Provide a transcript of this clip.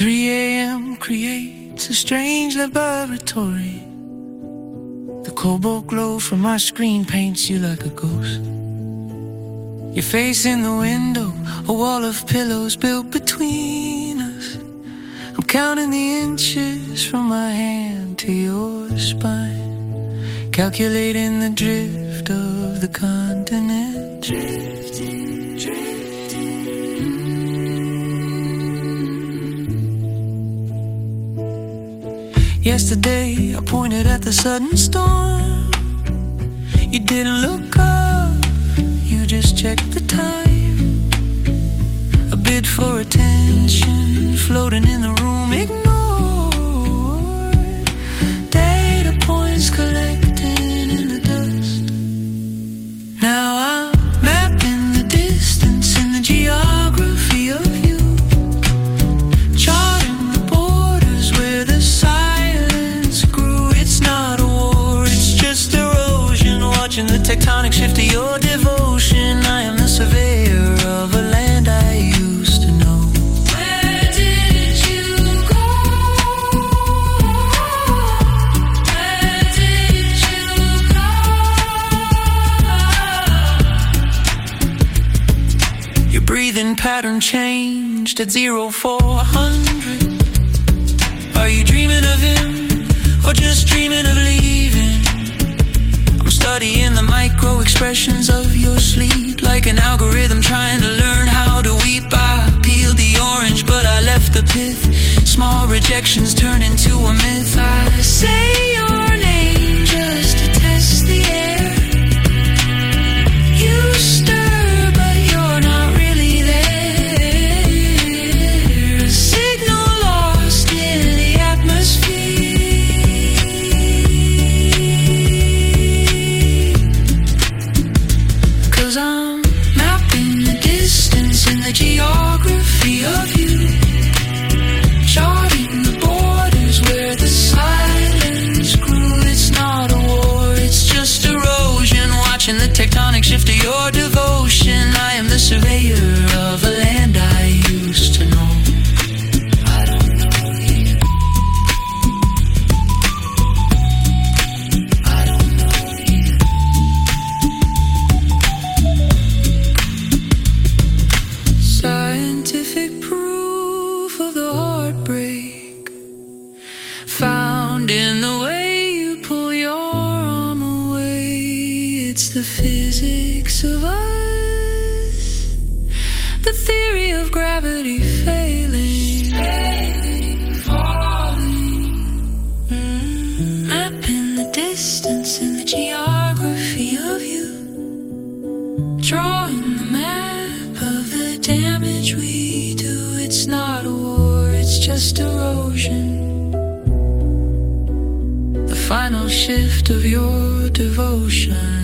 3 a.m. creates a strange laboratory. The cobalt glow from my screen paints you like a ghost. Your face in the window, a wall of pillows built between us. I'm counting the inches from my hand to your spine, calculating the drift of the continent. Drifting, drifting. Yesterday I pointed at the sudden storm. You didn't look up, you just checked the time. A bid for attention floating in the room, ignored. Data points collecting in the dust. Now I'm mapping the distance and the geography of you, charting the borders where the silence grew. It's not a war, it's just erosion, watching the tectonic shift of your devotion. I am the surveyor of a land I used to know. Where did you go? Where did you go? Your breathing pattern changed at 0400. Are you dreaming of him or just dreaming of leaving? Studying the micro expressions of your sleep, like an algorithm trying to learn how to weep. I peeled the orange, but I left the pith. Small rejections turn into a myth. I say your name just to test the air. You stir, but you're not really there. A signal lost in the atmosphere. I'm mapping the distance and the geography of you, charting the borders where the silence grew. It's not a war, it's just erosion, watching the tectonic shift of your devotion. I am the surveyor of a land I used to know. I don't know you. I don't know you. Scientific proof of the heartbreak found in the way you pull your arm away. It's the physics of us, the theory of gravity failing, falling. Mapping the distance and the geography of you, drawing the map of the damage we do. It's not a war, it's just erosion, the final shift of your devotion.